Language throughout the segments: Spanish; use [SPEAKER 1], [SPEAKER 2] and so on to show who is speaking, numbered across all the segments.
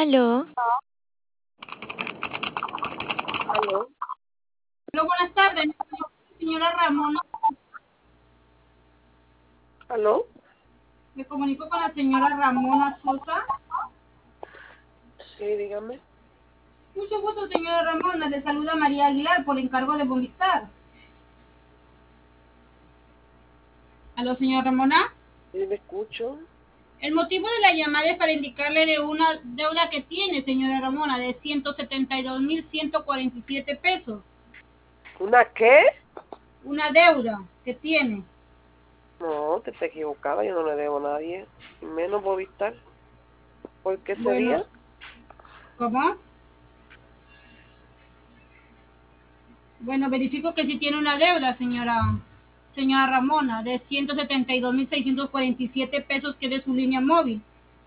[SPEAKER 1] Aló,
[SPEAKER 2] ¿Aló?
[SPEAKER 3] Hola, buenas tardes, señora Ramona.
[SPEAKER 2] ¿Aló?
[SPEAKER 3] Me comunico con la señora Ramona Sosa.
[SPEAKER 2] Sí, dígame.
[SPEAKER 3] Mucho gusto, señora Ramona. Le saluda María Aguilar por encargo de Movistar. Aló, señora Ramona.
[SPEAKER 2] Sí, me escucho.
[SPEAKER 3] El motivo de la llamada es para indicarle de una deuda que tiene, señora Ramona, de 172.147 pesos.
[SPEAKER 2] ¿Una qué?
[SPEAKER 3] Una deuda que tiene.
[SPEAKER 2] No, te está equivocada, yo no le debo a nadie, y menos Movistar. ¿Por qué
[SPEAKER 3] Bueno,
[SPEAKER 2] sería?
[SPEAKER 3] ¿cómo? Bueno, verifico que sí tiene una deuda, señora Ramona, de 172.647 pesos que es de su línea móvil.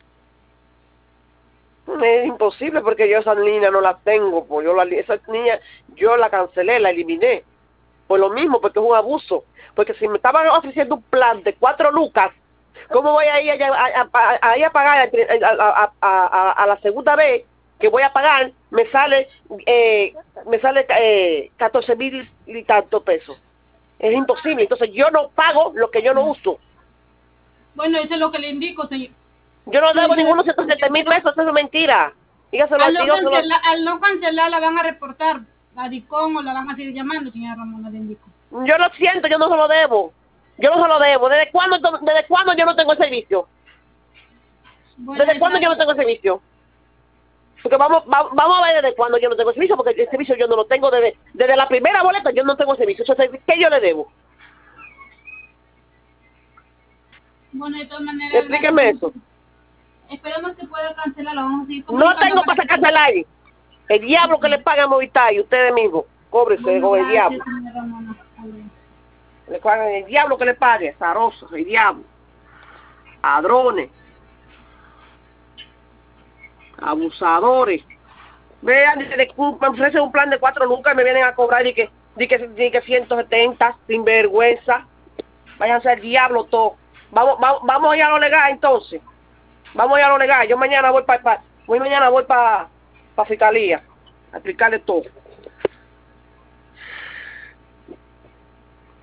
[SPEAKER 2] Es imposible porque yo esa niña no la tengo, pues esa niña yo la cancelé, la eliminé. Por lo mismo, porque es un abuso. Porque si me estaban ofreciendo un plan de 4 lucas, ¿cómo voy a ir a ir a pagar a la segunda vez que voy a pagar? Me sale 14,000 y tantos pesos. Es imposible. Entonces yo no pago lo que yo no uso.
[SPEAKER 3] Bueno, eso es lo que le indico, señor.
[SPEAKER 2] Yo no debo
[SPEAKER 3] Señor,
[SPEAKER 2] ninguno 107,000 pesos, eso es mentira. Dígaselo, dígaselo.
[SPEAKER 3] al no cancelar, la van a reportar a DICOM o la van a seguir llamando, señora Ramona, le indico.
[SPEAKER 2] Yo lo siento, yo no se lo debo. Yo no se lo debo. ¿Desde cuándo yo no tengo el servicio?
[SPEAKER 3] Bueno,
[SPEAKER 2] ¿Desde cuándo
[SPEAKER 3] esa,
[SPEAKER 2] yo no tengo el servicio? Porque vamos a ver desde cuándo yo no tengo el servicio, porque el servicio yo no lo tengo desde la primera boleta, yo no tengo el servicio. Entonces, ¿qué yo le debo?
[SPEAKER 3] bueno, de todas maneras, gracias.
[SPEAKER 2] Explíqueme eso.
[SPEAKER 3] Esperemos que pueda cancelar, la vamos a seguir
[SPEAKER 2] No
[SPEAKER 3] comunicando
[SPEAKER 2] tengo
[SPEAKER 3] para
[SPEAKER 2] para
[SPEAKER 3] que...
[SPEAKER 2] sacarse al aire. El diablo que le paga a Movistar y ustedes mismos. Cóbrese
[SPEAKER 3] Bueno,
[SPEAKER 2] con el
[SPEAKER 3] gracias,
[SPEAKER 2] diablo.
[SPEAKER 3] señora Ramona. Adiós.
[SPEAKER 2] Le pagan el diablo que le pague, zarosos, el diablo. Ladrones, abusadores. Vean, me ofrecen un plan de 4 lucas y me vienen a cobrar y que 170, sin vergüenza. Váyanse al diablo todo. Vamos a ir a lo legal entonces. Vamos a ir a lo legal. Yo mañana voy mañana voy para fiscalía a explicarle todo.